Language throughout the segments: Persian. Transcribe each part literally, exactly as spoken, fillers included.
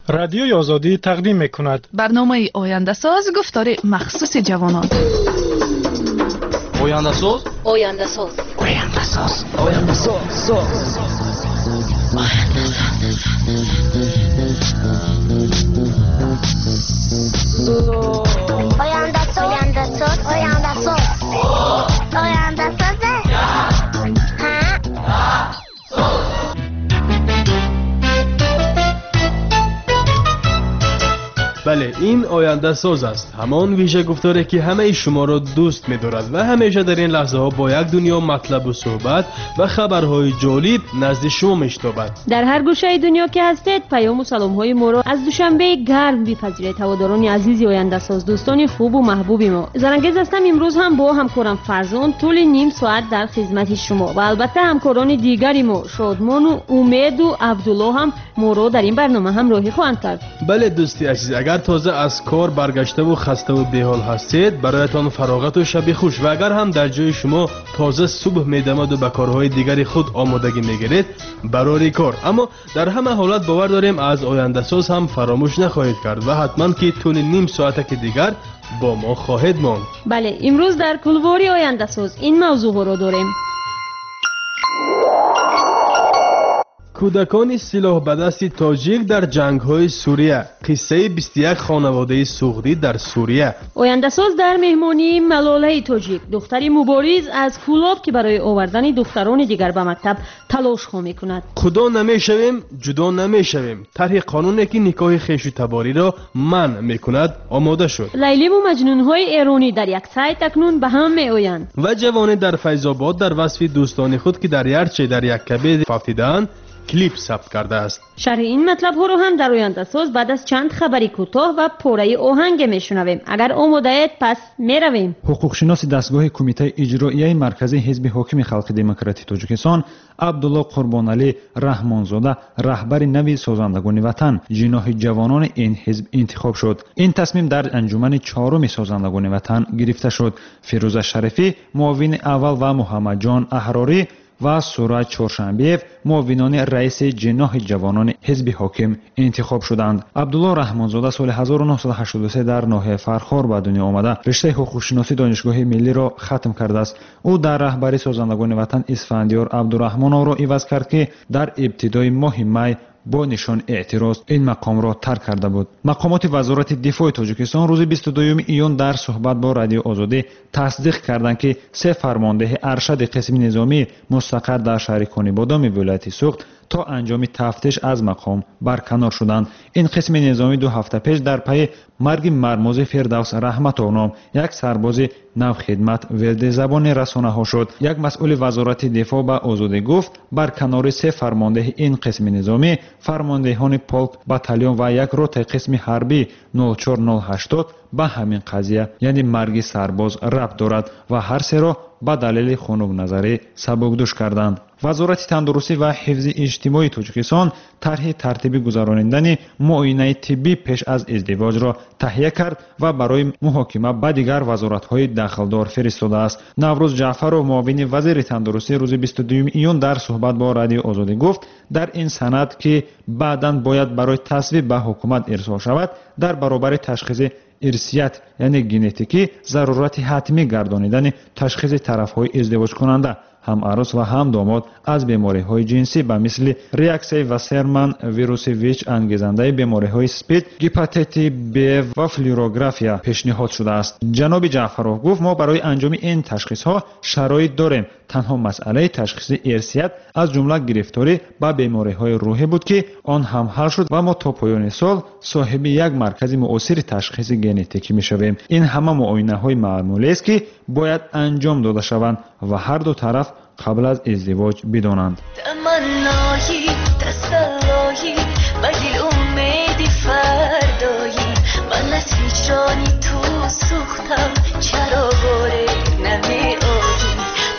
رادیوی آزادی تقدیم می‌کند برنامه آینده ساز گفتار مخصوص جوانان. آینده ساز آینده ساز آینده ساز آینده ساز آینده ساز آینده ساز آینده ساز آینده ساز بله، این آینده ساز است، همان ویژه گفتاری که همه شما را دوست می‌دارد و همیشه در این لحظه ها با یک دنیا مطلب و صحبت و خبرهای جالب نزد شما میشتابد. در هر گوشه دنیا که هستید پیام و سلام‌های ما را از دوشنبه گرم بپذیرید. هواداران عزیز آینده ساز، دوستان خوب و محبوب ما، زرنگیز هستم. امروز هم با همکارم فرزان طول نیم ساعت در خدمت شما و البته همکاران دیگری ما شادمان و امید و عبدالله هم ما را در این برنامه همراهی خواهند کرد. بله دوستی عزیز، اگر تازه از کار برگشته و خسته و بی‌حال هستید، برایتان فراغت و شب خوش. و اگر هم در جای شما تازه صبح می‌دمد و به کارهای دیگری خود آمادگی می‌گیرید، برای کار. اما در همه حالت باور داریم از آینده ساز هم فراموش نخواهید کرد و حتما که طول نیم ساعت که دیگر با ما خواهید ماند. بله، امروز در کلواری آینده ساز این موضوع را داریم. کودکان سلاح به دست تاجیک در جنگ‌های سوریه، قصه بیست و یک خانواده سوختی در سوریه. آینده ساز در مهمانی ملاله تاجیک، دختری مبارز از کولاب که برای آوردن دختران دیگر به مکتب تلاش ها می‌کند. خدا نمی‌شویم، جدا نمی‌شویم. طرح قانونی که نکاح خویش و تباری را منع می‌کند آماده شد. لیلی و مجنون‌های ایرانی در یک سایت اکنون به هم می‌آیند. و جوانی در فیض‌آباد در وصف دوستان خود که در یرچه در یک کبد فافتیدن کلیپ ثبت کرده است. شرح این مطلب ها رو هم در آینده ساز بعد از چند خبری کوتاه و پاره آهنگ میشنویم. اگر آماده اید پس میرویم. حقوق شناس دستگاه کمیته اجرایی مرکزی حزب حاکم خلق دموکراتیک تاجیکستان عبدالله قربانعلی رحمانزاده رهبر نوی سازندگان وطن جناح جوانان این حزب انتخاب شد. این تصمیم در انجمن چهارم سازندگان وطن گرفته شد. فیروزه شریفی معاون اول و محمد جان احراری و سورج چهارشنبی‌اف معاونان رئیس جناح جوانان حزب حاکم انتخاب شدند. عبدالله رحمانزاده سال هزار و نهصد و هشتاد و سه در ناحیه فرخار به دنیا آمده رشته حقوق شناسی دانشگاه ملی را ختم کرده است. او در رهبری سازندگان وطن اسفندیار عبدالرحمنov را عوض کرد که در ابتدای ماه می با نشان اعتراض این مقام را ترک کرده بود. مقامات وزارت دفاع تاجیکستان روز بیست و دوم ایون در صحبت با رادیو آزادی تصدیق کردند که سه فرمانده ارشد قسم نظامی مستقر در شهر کنیبادام ولایت سوخت تا انجام تفتیش از مقام برکنار شدند. این قسم نظامی دو هفته پیش در پی مرگ مرموز فردوس رحمت‌الله نام یک سرباز نو خدمت ورد زبان رسانه ها شد. یک مسئول وزارت دفاع به آزادی گفت برکناری سه فرمانده این قسم نظامی فرماندهان پولک باتالیون و یک روته قسم حربی نود و چهار نود و هشتاد به همین قضیه یعنی مرگ سرباز ربط دارد و هر سه را به دلیل خنک نظری سبکدوش کردند. وزارت تندرستی و حفظ اجتماعی تاجیکستان طرح ترتیبی گذراندن معاینه طبی پیش از ازدواج را تهیه کرد و برای محاکمه به دیگر وزارت‌های داخلدار فرستاده است. نوروز جعفرov معاون وزیر تندرستی روز بیست و دوم ایون در صحبت با رادیو آزادی گفت در این سند که بعداً باید برای تصویب به حکومت ارسال شود در برابر تشخیص ارثیت یعنی ژنتیکی ضرورت حتمی گردانیدن تشخیص طرف‌های ازدواج کننده هم عروس و هم داماد از بیماری‌های جنسی به مثل ریاکسی و سرمن ویروس ویچ انگیزنده بیماری‌های اسپید، هپاتیت بی و فلوروگرافیا پیشنهاد شده است. جناب جعفرov گفت ما برای انجام این تشخیص‌ها شرایط داریم. تنها مسئله تشخیص ارثیت از جمله گرفتاری به بیماری‌های روحی بود که آن هم حل شد و ما تا پایان سال صاحب یک مرکز معاصر تشخیص ژنتیکی می‌شویم. این همه معاینه‌های معمولی است که باید انجام داده شوند و هر دو طرف قبل از ازدواج بدانند. تمنایی تسلایی ولی امیدی فردایی من از هجرانی تو سوختم چرا باره نمی آیی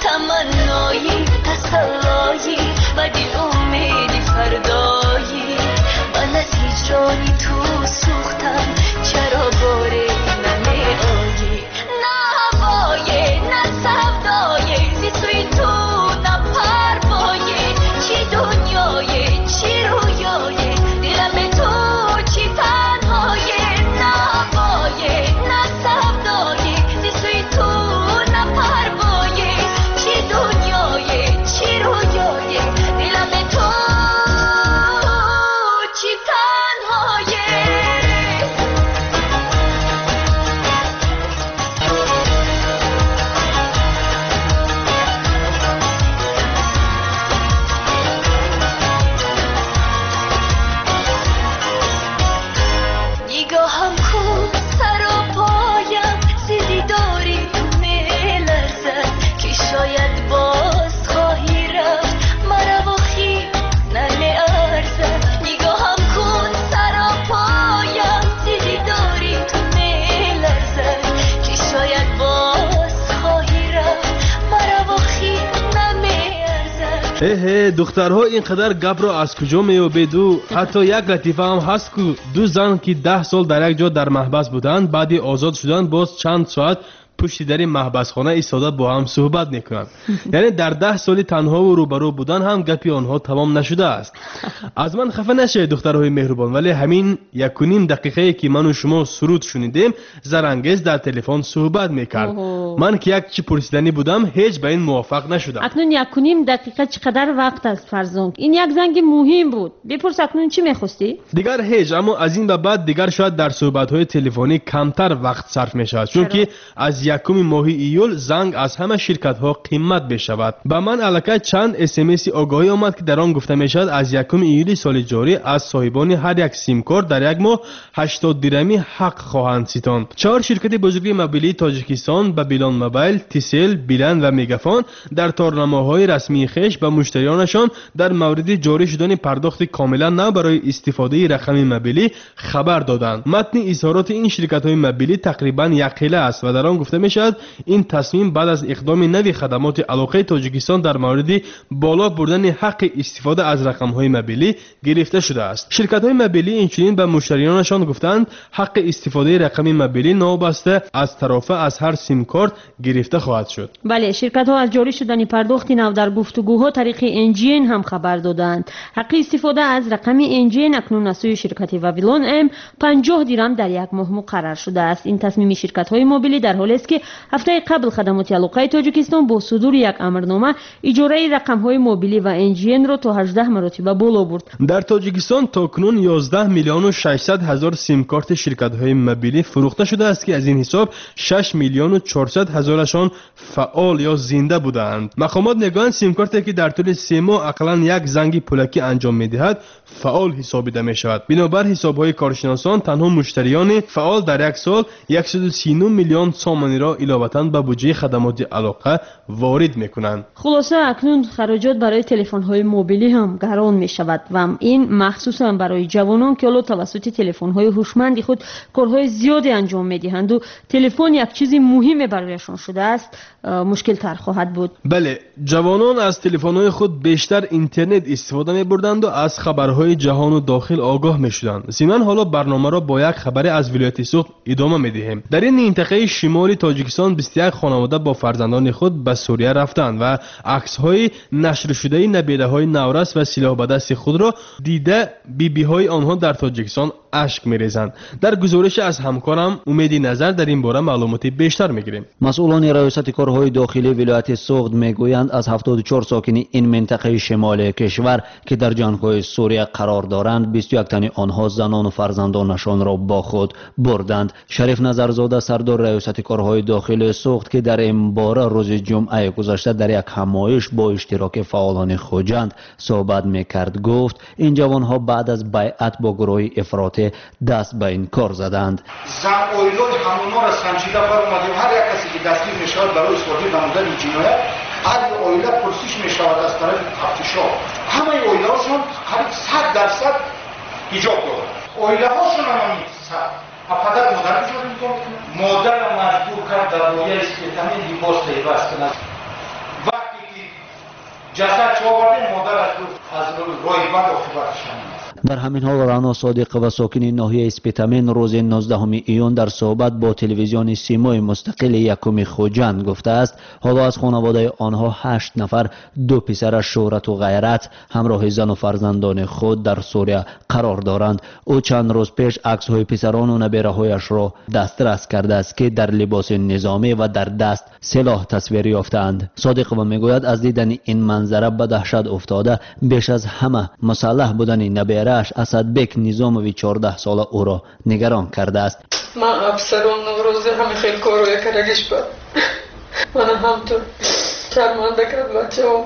تمنایی تسلایی ولی امیدی فردایی من از هجرانی تو سوختم چرا باره نمی آیی نه هوای نه سودای زیستوی تو نه پروای چی دنیای چی رویای دلم تو چی تنهای نگاهم کن سر و پایم زیدی داری تو میلرزد که شاید باز خواهی رفت مرا و خیلی نمیارزد نگاهم کن سر و پایم زیدی داری تو میلرزد که شاید باز خواهی رفت مرا و خیلی نمیارزد. اه دخترها اینقدر گپ را از کجا میابید و حتی یک لطیفه هم هست که دو زن که ده سال در یک جا در محبس بودند بعدی آزاد شدن باز چند ساعت پشت در محبس خانه ایستاده با هم صحبت میکنند. یعنی در ده سال تنها و روبرو بودن هم گپی آنها تمام نشده است. از من خفه نشید دخترهای مهربان، ولی همین یک و نیم دقیقه که من و شما سرود شنیدیم زرانگیز در تلفن صحبت میکرد. من که یک چی پرسیدنی بودم هیچ به این موافق نشدم. اکنون یک و نیم دقیقه چقدر وقت است فرزانگ؟ این یک زنگ مهم بود. بپرس اکنون چی میخواستی؟ دیگر هیچ، اما از این به بعد دیگر شاید در صحبت‌های تلفنی کمتر وقت صرف می‌شود، چون که از یکم ماه ایول زنگ از همه شرکت‌ها قیمت بشود. به من الکی چند اس ام اس آگاهی آمد که در آن گفته می‌شود از یکم ایول سال جاری از صاحبان هر یک سیم کارت در یک ماه هشتاد درمی حق خواهند ستاند. چهار شرکت بزرگ موبیلی تاجیکستان به بیلان موبایل، تیسل، بیلند و میگافون در تارنامه‌های رسمی خویش به مشتریانشان در مورد جاری شدن پرداخت کاملا نو برای استفاده رقم موبیلی خبر دادند. متن اظهارات این شرکت‌های موبیلی تقریباً یک حله است و در آن گفته می‌شود این تصمیم بعد از اقدام نوی خدمات علاقه تاجیکستان در مورد بالا بردن حق استفاده از رقم‌های موبیلی گرفته شده است. شرکت‌های موبیلی اینچنین به مشتریانشان گفتند حق استفاده رقم موبیلی نوبسته از طرفه از هر سیم کارت گرفته خواهد شد. بله، شرکت‌ها از جاری شدن پرداخت نو در گفتگوها طریق انجین هم خبر دادند. حق استفاده از رقم انجین اکنون از سوی شرکت واویلون ام پنجاه درم در یک ماه مقرر شده است. این تصمیم شرکت‌های موبیلی در حالی است که هفته قبل خدمات علاقه تاجیکستان با صدور یک امرنامه اجاره رقم‌های موبیلی و انجین را تا هجده مرتبه بالا برد. در تاجیکستان تاکنون یازده میلیون و ششصد هزار سیم کارت شرکت‌های موبیلی فروخته شده است که از این حساب شش میلیون و چهارصد هزارشان فعال یا زنده بودند. مقامات میگویند سیم کارتی که در طول سه ماه اقلاً یک زنگ پولکی انجام می‌دهد فعال حسابیده می‌شود. بنابر حساب‌های کارشناسان تنها مشتریان فعال در یک سال صد و سی و نه میلیون سامانی را علاوه‌اً به بودجه خدمات علاقه وارد می‌کنند. خلاصه اکنون خراجات برای تلفن‌های موبیلی هم گران می‌شود و این مخصوصاً برای جوانان که حالا توسط تلفن‌های هوشمند خود کارهای زیادی انجام می‌دهند و تلفن یک چیز مهمی برایشان شده است مشکل تر خواهد بود. بله، جوانان از تلفن‌های خود بیشتر اینترنت استفاده می‌بردند و از خبرهای جهان و داخل آگاه می‌شدند. ضمن حالا برنامه را با یک خبر از ولایت سوخت ادامه می‌دهیم. در این منطقه شمالی تاجیکستان بیست و یک خانواده با فرزندان خود به سوریه رفتند و عکس‌های نشر شده نبیله‌های نورس و سلاح به دست خود را دیده بی‌بی‌های آنها در تاجیکستان اشک می‌ریزند. در گزارش از همکارم امیدی نظر در این باره معلومات بیشتر می‌گیریم. مسئولان ریاست کارهای داخلی ولایت سوخت میگویند از هفتاد و چهار ساکن این منطقه شمالی کشور که در جنگ‌های سوریه قرار دارند بیست و یک تن آنها زنان و فرزندانشان را با خود بردند. شریف نظرزاده سردار ریاست کارهای داخلی سوخت که در این باره روز جمعه گذشته در یک همایش با اشتراک فعالان خوجند صحبت میکرد گفت این جوانها بعد از بیعت با گروه افراطی دست به این کار زدند. زن اویلای همونا را سنجیده فرمودیم هر یک کسی که دستگیر میشود برای اثبات نمودن جنایت هر اویلا پرسش میشود از طرف تفتیشات. همه اویلاشون قریب صد درصد حجاب دارند. اویلاهاشون هم صد فقط مادرشون میگم مادر را مجبور کرد در رویه اسپیتامین لباس پیوست کند. وقتی که جسد چه آورده مادر از از روی بند عاقبتش است. در همین حال رانا صادق و ساکن ناحیه اسپیتامین روز نوزدهم ایون در صحبت با تلویزیون سیمای مستقل یکم خوجند گفته است حالا از خانواده آنها هشت نفر دو پسر شهرت و غیرت همراه زن و فرزندان خود در سوریه قرار دارند. او چند روز پیش عکس‌های پسران و نبیره‌هایش را دسترس کرده است که در لباس نظامی و در دست سلاح تصویر یافتند. صادق و میگوید از دیدن این منظره به دهشت افتاده بیش از همه مسلح بودن نبیره همسرش اسدبک نیظاموی چهارده ساله او را نگران کرده است. من افسران نوروزی همه خیلی کارو کرگش بود. من همطور شرمنده کرد بچه هم.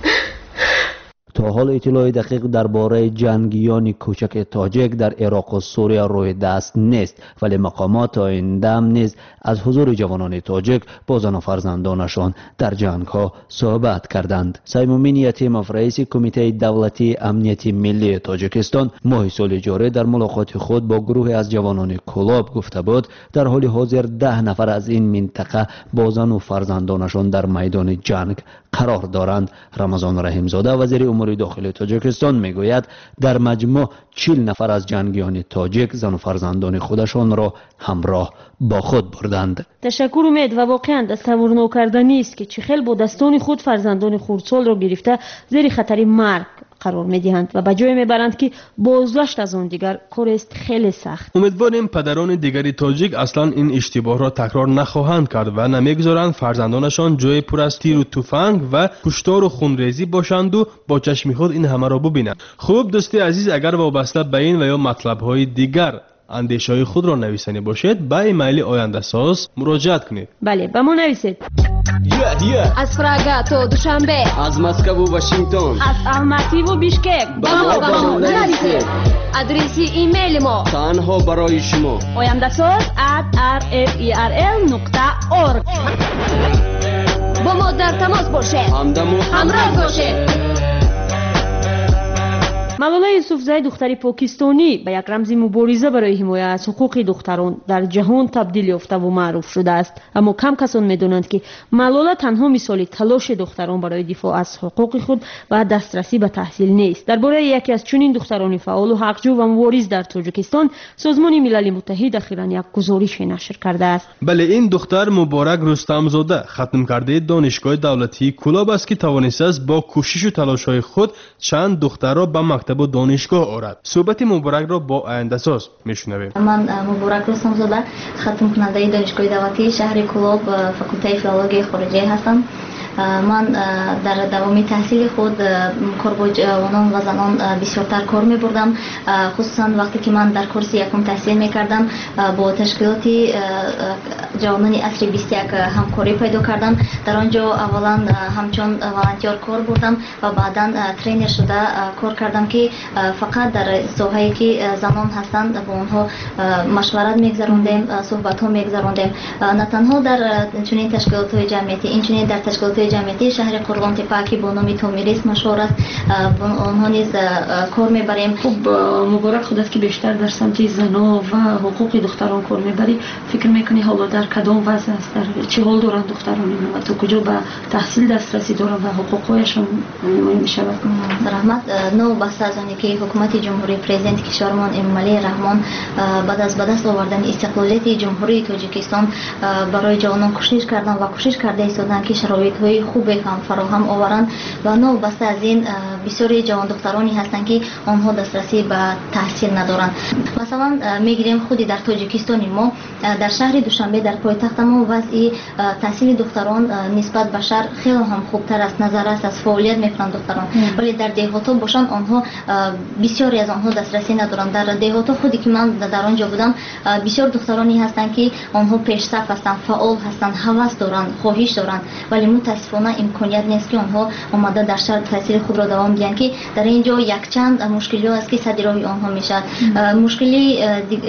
تا حال اطلاع دقیق درباره جنگیان کوچک تاجیک در عراق و سوریه روی دست نیست، ولی مقامات آینده هم نیز از حضور جوانان تاجیک با زن و فرزندانشان در جنگ ها صحبت کردند. سیمومین یتیموف رئیس کمیته دولتی امنیتی ملی تاجیکستان ماه سال جاری در ملاقات خود با گروه از جوانان کلاب گفته بود در حال حاضر ده نفر از این منطقه با زن و فرزندانشان در میدان جنگ قرار دارند. رمضان رحیمزاده وزیر امور داخلی تاجیکستان میگوید در مجموع چهل نفر از جنگیان تاجیک زن و فرزندان خودشان را همراه با خود بردند. تشکر امید و واقعا تصور نکردنی است که چخیل با دستان خود فرزندان خردسال را گرفته زیر خطر مرگ قرار میدهند و به جای میبرند که بازگشت از آن دیگر کار است خیلی سخت. امیدواریم پدران دیگری تاجیک اصلا این اشتباه را تکرار نخواهند کرد و نمیگذارند فرزندانشان جای پر از تیر و تفنگ و کشتار و خونریزی باشند و با چشم خود این همه را ببینند. خوب دوستی عزیز، اگر وابسته به این و یا مطلب های دیگر اندیشه های خود را نویسنی باشد به ایمیل آینده ساز مراجعت کنید. بله به ما نویسید. yeah, yeah. از پراگا تا دوشنبه، از مسکو و واشنگتن، از الماتی و بیشکک به ما به ما نویسید. ادرسی ایمیل ما تنها برای شما آینده ساز ات آر اف ای آر ال نقطه اورگ. با ما در تماس باشید، همدم و همراه باشید. ملاله یوسفزای دختری پاکستانی به یک رمز مبارزه برای حمایت از حقوق دختران در جهان تبدیل یافته و معروف شده است، اما کم کسان میدونند که ملاله تنها مثال تلاش دختران برای دفاع از حقوق خود و دسترسی به تحصیل نیست. درباره یکی از چنین دختران فعال و حقجو و مبارز در تاجیکستان سازمان ملل متحد اخیراً یک گزارش نشر کرده است. بله، این دختر مبارک رستمزاده ختم کرده دانشگاه دولتی کلاب است که توانسته است با کوشش و تلاش‌های خود چند دختر را به مکتب و دانشگاه آورد. صحبت مبارک را با آینده ساز میشنویم. من مبارک رستمزاده ختم کننده دانشگاه دولتی شهر کلاب فاکولته فیلولوژی خارجی هستم. من در دوامی تحصیل خود کار با جوانان و زنان بسیارتر کار می بردم، خصوصا وقتی که من در کورس یکم تحصیل می کردم با تشکیلاتی جوانان عصر بیست و یک همکاری پیدا کردم. در آنجا اولا همچون والنتیر کار بردم و بعدا ترینر شده کار کردم که فقط در ساحه‌ای که زنان هستند با آنها مشورت میگذروندیم، صحبت ها میگذروندیم. نه تنها در چنین تشکیلات های جمعیتی، این چنین در تشکیلات جمعیتی شهر قرغان تپه که با نام تومیریس مشهور است، آنها نیز کار میبریم. خب مبارک خود است که بیشتر در سمت زنا و حقوق دختران کار میبری. فکر میکنی حالا در کدام وضع است، در چه حال دارند دختران و تا کجا به تحصیل دسترسی دارند و حقوقهایشان نمایی میشود؟ رحمت نو بسته از آنی که حکومت جمهوری پرزیدنت کشورمان امامعلی رحمان بعد از به دست آوردن استقلالیت جمهوری تاجیکستان برای جوانان کوشش کردن و کوشش کرده ایستادند که شرایط خوبی هم فراهم آورند و نو بسته از این بسیاری جوان دخترانی هستند که آنها دسترسی به تحصیل ندارند. مثلا میگیریم خودی در تاجیکستان ما در شهر دوشنبه در پایتخت ما وضع تحصیل دختران نسبت به شهر خیلی هم خوبتر است، نظر است از فعالیت میکنند دختران، ولی در دهات باشند آنها بسیاری از آنها دسترسی ندارند. در دهات خودی که من در آنجا بودم بسیار دخترانی هستند که آنها پیشرفت هستند، فعال هستند، هوس دارند، خواهش دارند، ولی متاسفانه امکانیت نیست که آنها آمده در شهر تحصیل خود را دوام دهند که در اینجا یک چند مشکلی است که صدر راه آنها میشد. مشکلی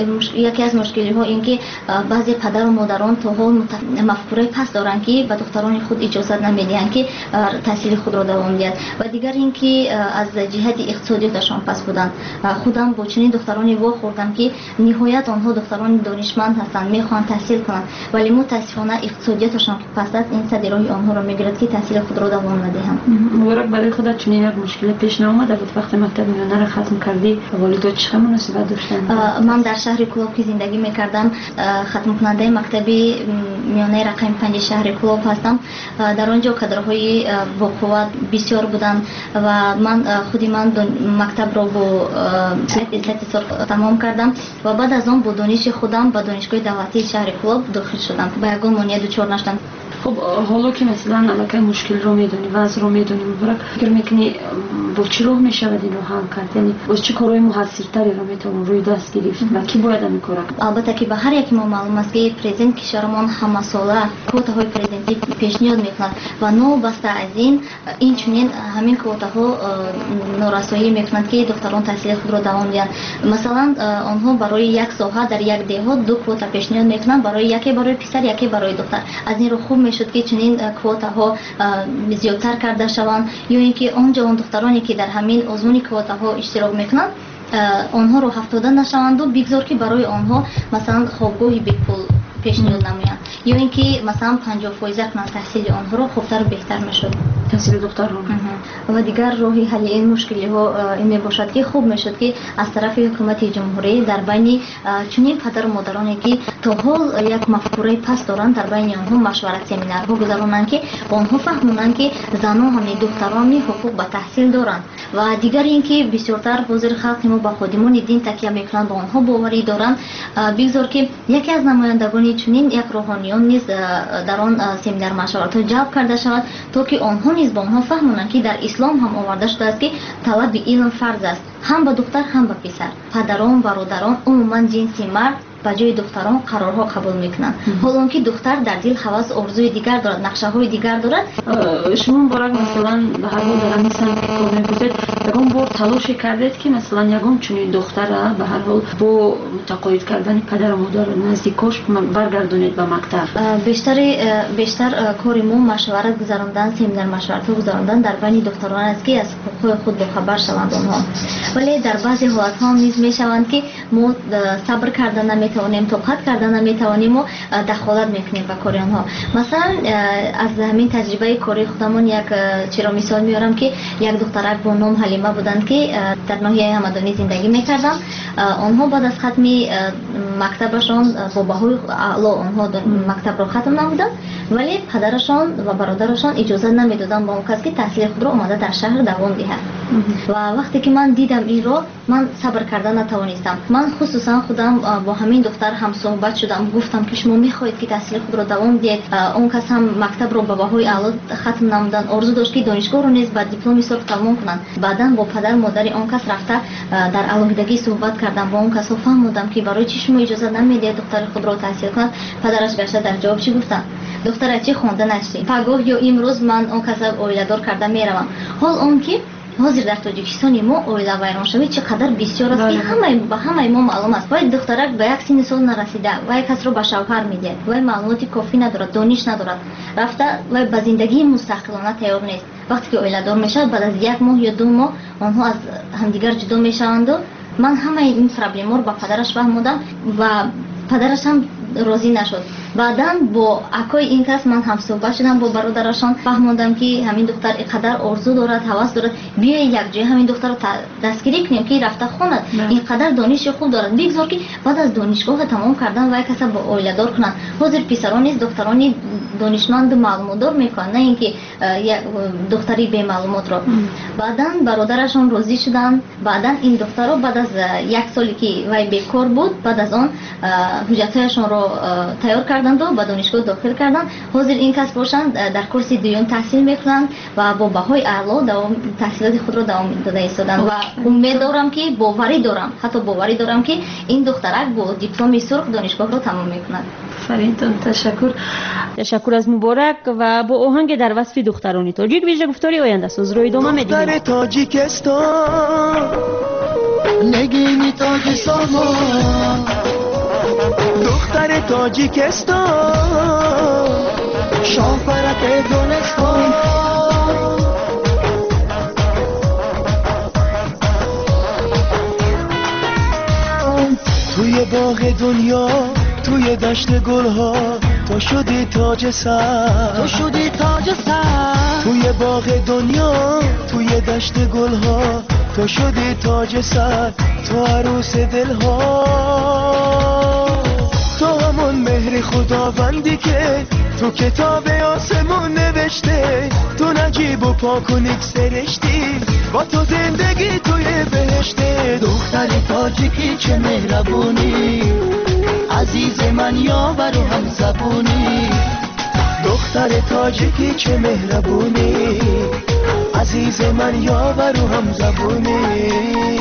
یکی از مشکلی ها این که بعضی پدر و مادران تا حال مفکوره پس دارند که به دختران خود اجازه نمیدهند که تحصیل خود را دوام دهند و دیگر این که از جهت اقتصادیاتشان پس بودند. خودم با چنین دخترانی وا خوردم که نهایت آنها دختران دانشمند هستند، میخوان تحصیل کنند، ولی متاسفانه اقتصادیاتشان پس است، این صدر راه آنها را میگیرد که تحصیل خود را دوام ندهند. مبارک برای خودت چنین یک مشکل پیش نیامده بود وقتی مکتب میانه را ختم کردی؟ والدات چه مناسبت داشتند؟ من در شهر کلاب که زندگی میکردم ختم کننده مکتبی میانه رقم پنج شهر کلاب هستم. در آنجا کادرهای با قوت بسیار بودند و من خودی من مکتب را با لیسانس تمام کردم و بعد از آن با دانش خودم با دانشگاه دولتی شهر کلاب داخل شدم. با یگان مانع دچار نشدم. خب حالا که مثلا علاقه مشکل رو میدونی وضع رو میدونی مبارک فکر میکنی با چی راه میشود اینو هم کرد یعنی با چه کارهای موثرتری رو میتونن روی دست گرفت و کی باید همین کارا البته که به هر یک ما معلوم است که پرزیدنت کشورمان همه ساله کوتاهای پرزیدنتی پیشنهاد میکنند و نو بسته از این این چنین همین کوتاها نارسایی میکنند که دختران تحصیل خود را دوام دهند مثلا آنها برای یک ساحه در یک دهات دو کوتا پیشنهاد میکنند برای یکی برای پسر یکی برای دختر از این رو خوب میشد که چنین کوتاها زیادتر کرده شوند یا اینکه آنجا اون دخترانی که در همین آزمون کوتاها اشتراک میکنند آنها رو هفتاده نشوند و بگذار که برای آنها مثلا خوابگاهی بی پول پیشنهاد نمایند یا اینکه مثلا پنجاه درصد کنند تحصیل آنها رو خوبتر و بهتر میشد تحصیل دختران و دیگر راهی حل این مشکلی ها این می باشد که خوب میشد که از طرف حکومت جمهوری در بین چنین پدر و مادرانی که تا حال یک مفکوره پس دارند در بین آنها مشورت سمینارها گذارانند که آنها فهمونند که زنان همه دختران حقوق به تحصیل دارند و دیگر اینکه بسیارتر حاضر خلق ما با خودمون دین تکیه میکنند با آنها باوری دارند بگذار که یکی از نمایندگان چنین یک روحانیون نیز در آن سمینار مشورت ها جلب کرده شود تا که آنها نیز با آنها فهمونند که در اسلام هم آورده شده است که طلب علم فرض است هم به دختر هم به پسر پدران برادران عموما جنسی مرد به جای دختران قرارها قبول میکنند حالا که دختر در دل هوس آرزوی دیگر دارد نقشه های دیگر دارد شما برای مثلا به هر حال دارم مثلا کار میکنید یکم بار تلاش کردید که مثلا یکم چنین دختر به هر حال با متقاعد کردن پدر و مادر نزدیکاش برگردونید به مکتب بیشتر بیشتر کار ما مشورت گذراندن سمینار مشورت گذراندن در بین دختران است که از حقوق خود با خبر شوند آنها ولی در بعضی حالت ها نیز میشوند که ما صبر کردن نمیتوانیم توقف کردن نمیتوانیم و دخالت میکنیم به کار آنها مثلا از همین تجربه کاری خودمون یک چرا مثال میارم که یک دخترک با نام حلیمه بودند که در ناحیه همدانی زندگی میکردن آنها بعد از ختم مکتبشان با بهای اعلی آنها مکتب را ختم نمودند ولی پدرشان و برادرشان اجازه نمیدادند با اون کس که تحصیل خود را اومده در شهر دوام دهد و وقتی که من دیدم این را من صبر کردن نتوانستم من خصوصا خودم با همین دختر هم صحبت شدم گفتم که شما میخواهید که تحصیل خود را دوام دهید اون کس هم مکتب را با بهای اعلی ختم نمودن آرزو داشت که دانشگاه رو نیز با دیپلم سرخ تمام کنند بعداً با پدر مادر اون کس رفته در علاقدگی صحبت کردم با اون کس فهمیدم که برای چی شما اجازه نمیدید دختر خود را تحصیل کند پدرش گشته در جواب چی گفتن دختر چی خونده نشتی پگاه یا امروز من اون کس اویله دار کرده میروم حال اون که حاضر در تاجیکستان ما اویله ویران شوی چقدر بسیار است که همه با همه ما معلوم است باید دخترک به یک سن سال نرسیده و یک کس رو به شوهر میده و معلوماتی کافی ندارد دانش ندارد رفته و به زندگی مستقلانه تیار نیست وقتی که اویله دار میشه بعد از یک ماه یا دو ماه آنها از همدیگر جدا میشوند و من همه این پرابلم رو با پدرش فهمیدم و پدرش هم راضی نشد بعداً با اکای این کس من هم صحبت شدم با برادرشان فهمیدم که همین دختر اینقدر آرزو دارد هوس دارد بیا یک جای همین دختر رو دستگیری کنیم که رفته خواند اینقدر دانش خوب دارد بگذار که بعد از دانشگاه تمام کردن و یک کس با اویله دار کنند حاضر پسران نیست دخترانی دانشمند معلومات دار میکنند نه اینکه دختری بی معلومات را بعداً برادرشان راضی شدند بعداً این دختر رو بعد از یک سالی که وی بیکار بود بعد از آن حجتهایشان رو تیار کردند و به دانشگاه داخل کردند حاضر این کس باشند در کورس دوم تحصیل میکنند و با بهای اعلی دوام تحصیلات خود را دوام داده ایستادند و امید دارم که باوری دارم حتی باوری دارم که این دخترک با دیپلم سرخ دانشگاه را تمام میکند فرینتون تشکر تشکر از مبارک و با آهنگ در وصف دخترانی تاجیک ویژه گفتاری آینده ساز رو ادامه میدیم دختر تاجیکستان نگینی تاج سامان دختر تاجیکستان شافرت دونستان توی باغ دنیا توی دشت گلها تو شدی تاج سر تو شدی تاج سر توی باغ دنیا توی دشت گلها تو شدی تاج سر تو عروس دلها تو همون مهر خداوندی که تو کتاب آسمون نوشته تو نجیب و پاک و نیک سرشتی با تو زندگی توی بهشته دختر تاجیکی چه مهربونی عزیز من یاور و هم زبونی دختر سر تاجیکی چه مهربونی، عزیز من یاور و هم زبونی.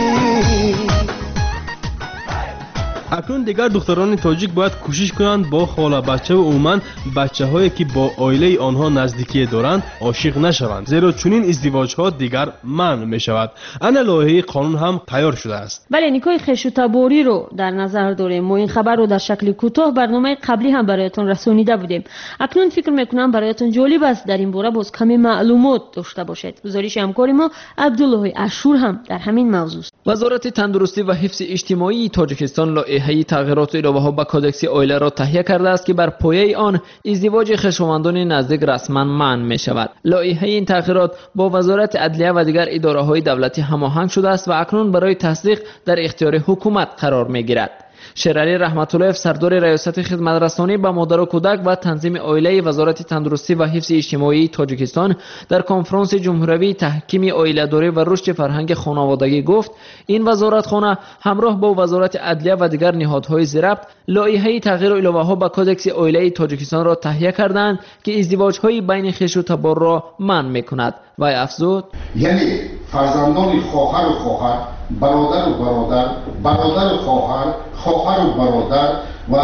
اکنون دیگر دختران تاجیک باید کوشش کنند با خاله بچه و عموما بچه هایی که با عائله آنها نزدیکی دارند عاشق نشوند، زیرا چنین ازدواج ها دیگر منع می شود. انا لایحه قانون هم تیار شده است. ولی نیکای خش و تباری رو در نظر داریم. ما این خبر رو در شکل کوتاه برنامه قبلی هم برایتون رسونیده بودیم. اکنون فکر میکنم برایتون جالب است در این باره باز کمی معلومات داشته باشید. گزارش همکار ما عبدالله اشور هم در همین موضوع است. وزارت تندرستی و حفظ اجتماعی تاجیکستان لایحه تغییرات و الوه‌ها به کدکس عائله را تهیه کرده است که بر پایه آن ازدواج خویشاوندان نزدیک رسما منع می شود. لایحه این تغییرات با وزارت عدلیه و دیگر اداره‌های دولتی هماهنگ شده است و اکنون برای تصدیق در اختیار حکومت قرار می گیرد. شیرعلی رحمت الله صدر ریاست خدمت رسانی به مادر و کودک و تنظیم عائله وزارت تندرستی و حفظ اجتماعی تاجیکستان در کنفرانس جمهوری تحکیم عائله‌داری و رشد فرهنگ خانوادگی گفت این وزارتخانه همراه با وزارت عدلیه و دیگر نهادهای زیربط لایحه تغییر الوه‌ها به کدکس عائله تاجیکستان را تهیه کردند که ازدواج‌های بین خویش و تبار را منع می‌کند. و افزود یعنی فرزندان خواهر و خواهر، برادر و برادر، برادر و خواهر، خواهر و برادر و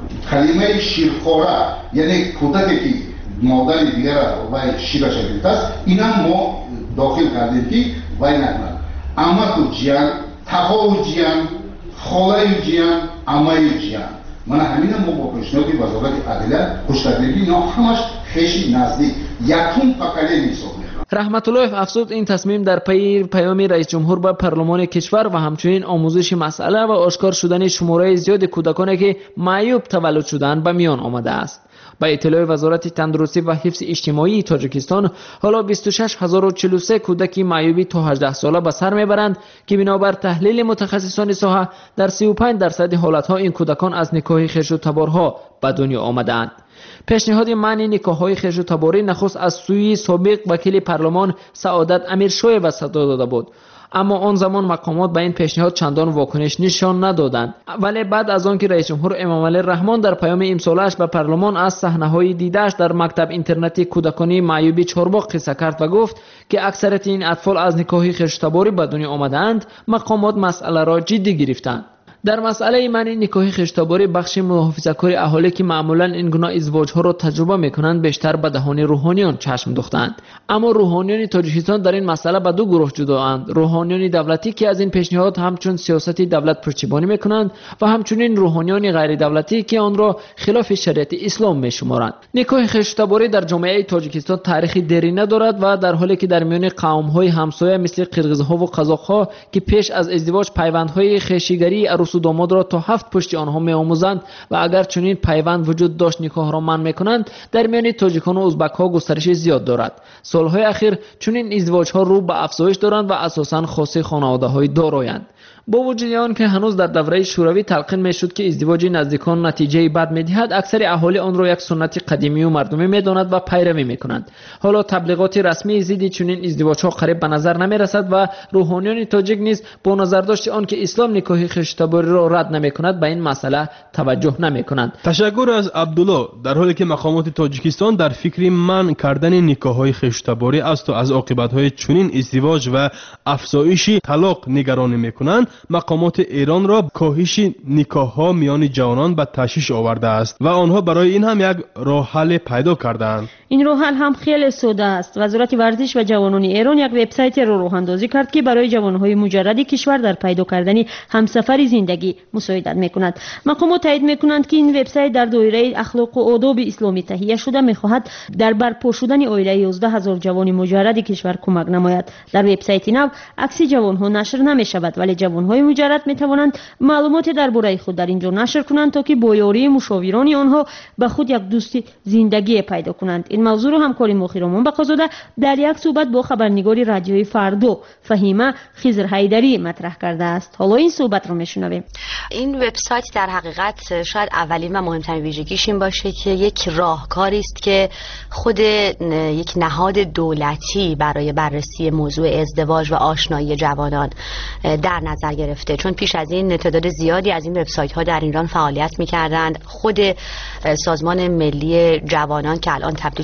کلمه شیرخواره یعنی کودکی که مادر دیگر و شیرش گرفته است، این هم ما داخل کردیم که وای نکنند. عمه و جیان، تها و جیان، خاله و جیان، عمه و جیان. من همین هم ما با پیشنهاد وزارت عدلیه خوش کردیم که اینا همش خیشی نزدیک یکم پکره نیست. رحمت الله افزود این تصمیم در پی پیام رئیس جمهور به پارلمان کشور و همچنین آموزش مسئله و آشکار شدن شماره زیاد کودکانی که معیوب تولد شدند به میان آمده است. با اطلاع وزارت تندرستی و حفظ اجتماعی تاجیکستان حالا بیست و شش هزار و چهل و سه کودک معیوبی تا هجده ساله به سر میبرند که بنابر تحلیل متخصصان ساحه در سی و پنج درصد حالتها این کودکان از نکاح خویش و تبارها به دنیا آمدند. پیشنهاد منع نکاح‌های خویش و تباری نخست از سوی سابق وکیل پارلمان سعادت امیرشایو صدا داده بود، اما آن زمان مقامات به این پیشنهاد چندان واکنش نشان ندادند. ولی بعد از آن که رئیس جمهور امامعلی رحمان در پیام امسالش به پارلمان از صحنه‌های دیده‌اش در مکتب اینترنتی کودکانی معیوبی چارباغ قصه کرد و گفت که اکثریت این اطفال از نکاح خویش تباری به دنیا آمدند، مقامات مسئله را جدی گرفتند. در مسئله منع نکاح خویش تباری بخش محافظه‌کار اهالی که معمولا این گونه ازدواج‌ها را تجربه می‌کنند بیشتر به دهان روحانیان چشم دوختند. اما روحانیان تاجیکستان در این مسئله به دو گروه جدااند: روحانیان دولتی که از این پیشنهاد همچون سیاست دولت پشتیبانی می‌کنند و همچنین روحانیان غیر دولتی که آن را خلاف شریعت اسلام می‌شمارند. نکاح خویش تباری در جامعه تاجیکستان تاریخی دیرینه دارد و در حالی که در میان قوم‌های همسایه مثل قرغیزها و قزاق‌ها که پیش از ازدواج پیوندهای خویشیگری عروس و داماد را تا هفت پشت آنها می آموزند و اگر چنین پیوند وجود داشت نکاح را منع میکنند، در میان تاجیکان و ازبک ها گسترش زیاد دارد. سالهای اخیر چنین ازدواج ها رو به افزایش دارند و اساساً خاص خانواده های دارایند. با وجود آن که هنوز در دوره شوروی تلقین میشد که ازدواج نزدیکان نتیجه بد میدهد، اکثر اهالی آن را یک سنت قدیمی و مردمی میدانند و پیروی میکنند. حالا تبلیغات رسمی ضد چنین ازدواج ها قریب به نظر نمیرسد و روحانیان تاجیک نیز با نظرداشت آن که اسلام نکاح خویش تباری را رد نمیکند به این مسئله توجه نمیکنند. تشکر از عبدالله. در حالی که مقامات تاجیکستان در فکر منع کردن نکاح‌های خویش تباری است و از عاقبت‌های چنین ازدواج و افزایش طلاق نگرانی میکنند، مقامات ایران را کاهش نکاح‌ها میان جوانان به تشویش آورده است و آنها برای این هم یک راه حل پیدا کردند. این راه حل هم خیلی ساده است. وزارت ورزش و جوانان ایران یک وبسایت را راه اندازی کرد که برای جوانهای مجرد کشور در پیدا کردن همسفر زندگی مساعدت میکند. مقامات تایید میکنند که این وبسایت در دایره اخلاق و آداب اسلامی تهیه شده، میخواهد در برپا شدن عائله یازده هزار جوان مجرد کشور کمک نماید. در وبسایت نو عکس جوانها نشر نمیشود، ولی جوانهای مجرد میتوانند معلومات درباره خود در اینجا نشر کنند تا که با یاری مشاوران آنها به خود یک دوست زندگی پیدا کنند. این موضوع رو همکاری مخیرمان بقازاده در یک صحبت با خبرنگاری رادیوی فردا فهیمه خضر حیدری مطرح کرده است. حالا این صحبت رو میشنویم. این وبسایت در حقیقت شاید اولین و مهمترین ویژگیش این باشه که یک راهکاری است که خود یک نهاد دولتی برای بررسی موضوع ازدواج و آشنایی جوانان در نظر گرفته، چون پیش از این تعداد زیادی از این وبسایت ها در ایران فعالیت می‌کردند. خود سازمان ملی جوانان که الان تبدیل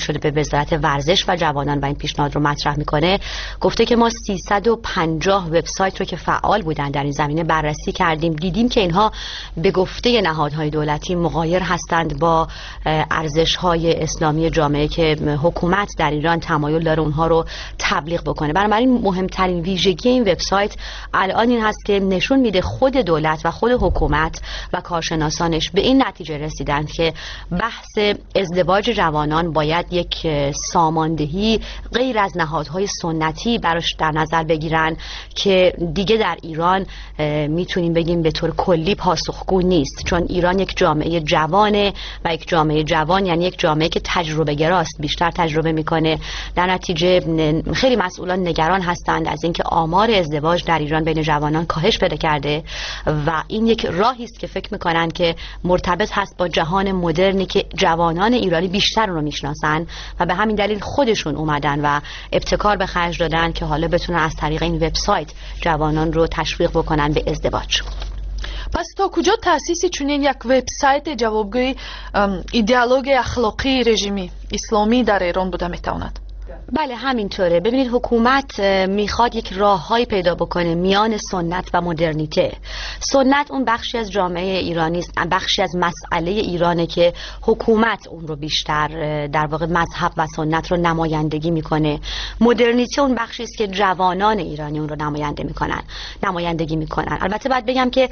شده به وزارت ورزش و جوانان و این پیشنهاد رو مطرح میکنه، گفته که ما سیصد و پنجاه وبسایت رو که فعال بودن در این زمینه بررسی کردیم، دیدیم که اینها به گفته نهادهای دولتی مغایر هستند با ارزش‌های اسلامی جامعه که حکومت در ایران تمایل داره اونها رو تبلیغ بکنه. بنابراین مهمترین ویژگی این وبسایت الان این هست که نشون میده خود دولت و خود حکومت و کارشناسانش به این نتیجه رسیدند که بحث ازدواج جوانان باید یک ساماندهی غیر از نهادهای سنتی براش در نظر بگیرن که دیگه در ایران میتونیم بگیم به طور کلی پاسخگو نیست، چون ایران یک جامعه جوانه و یک جامعه جوان یعنی یک جامعه که تجربه گراست، بیشتر تجربه میکنه. در نتیجه خیلی مسئولان نگران هستند از اینکه آمار ازدواج در ایران بین جوانان کاهش پیدا کرده و این یک راهی است که فکر میکنن که مرتبط هست با جهان مدرنی که جوانان ایرانی بیشتر رو میشناسن و به همین دلیل خودشون اومدن و ابتکار به خرج دادن که حالا بتونن از طریق این وبسایت جوانان رو تشویق بکنن به ازدواج. پس تا کجا تأسیس چنین یک وبسایت جوابگوی ایدئولوژی اخلاقی رژیمی اسلامی در ایران بوده میتواند؟ بله همینطوره. ببینید حکومت میخواد یک راههایی پیدا بکنه میان سنت و مدرنیته. سنت اون بخشی از جامعه ایرانی است، بخشی از مسئله ایرانه که حکومت اون رو بیشتر در واقع مذهب و سنت رو نمایندگی میکنه. مدرنیته اون بخشی است که جوانان ایرانی اون رو نماینده میکنن نمایندگی میکنن. البته باید بگم که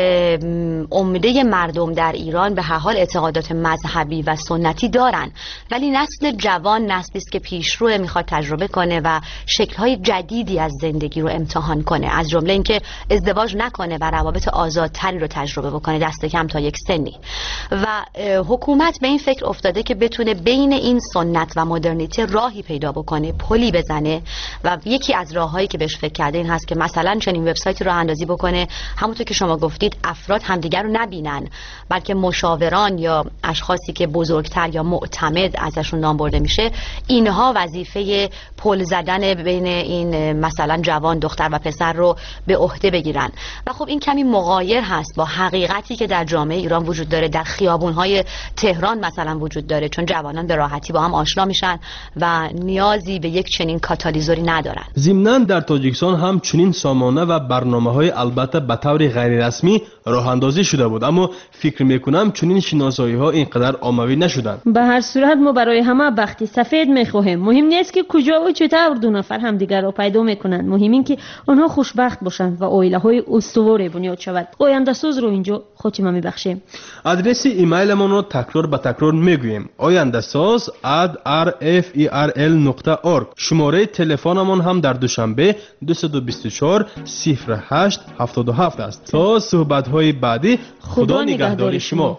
عمده مردم در ایران به هر حال اعتقادات مذهبی و سنتی دارن، ولی نسل جوان نسلی است که پیشرو میخواد تجربه کنه و شکل‌های جدیدی از زندگی رو امتحان کنه، از جمله اینکه ازدواج نکنه و روابط آزادتری رو تجربه بکنه دست کم تا یک سنی. و حکومت به این فکر افتاده که بتونه بین این سنت و مدرنیته راهی پیدا بکنه، پلی بزنه و یکی از راههایی که بهش فکر کرده این هست که مثلا چنین وبسایتی رو اندازی بکنه، همونطور که شما گفتید افراد همدیگر رو نبینن، بلکه مشاوران یا اشخاصی که بزرگتر یا معتمد ازشون نام برده میشه، اینها وظیفه پل زدن بین این مثلا جوان دختر و پسر رو به عهده بگیرن. و خب این کمی مغایر هست با حقیقتی که در جامعه ایران وجود داره، در خیابون‌های تهران مثلا وجود داره، چون جوانان به راحتی با هم آشنا میشن و نیازی به یک چنین کاتالیزوری ندارن. ضمناً در تاجیکستان هم چنین سامانه و برنامه‌های البته به طور غیر رسمی راه اندازی شده بود، اما فکر میکنم چنین شناسایی‌ها اینقدر عمومی نشدن. به هر صورت ما برای همه بختی سفید میخواهیم. مهم نیست که کجا و چطور دو نفر هم دیگر رو پیدا میکنند، مهم این که آنها خوشبخت باشند و عائله‌های استوار بنیاد شود. آینده ساز رو اینجا خاتمه میبخشیم. آدرس ایمیلمون رو تکرار به تکرار میگوییم: آینده ساز ات آر اف ای آر ال نقطه اورگ. شماره تلفنمون هم در دوشنبه دویست و بیست و چهار صفر هشت هفتاد و هفت است. تا صحبت‌های بعدی خدا نگهدار شما.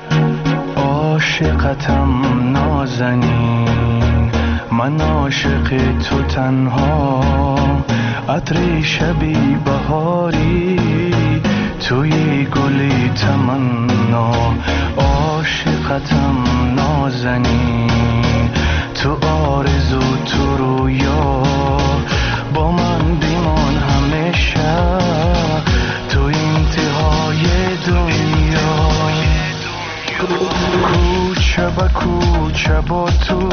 عاشقتم نازنین، من عاشق تو تنها، عطر شبی بهاری توی گلی تمنا. عاشقتم نازنین، تو آرزو تو رویا، با من بیمان همیشه تو انتهای دنیا. کوچه با کوچه با تو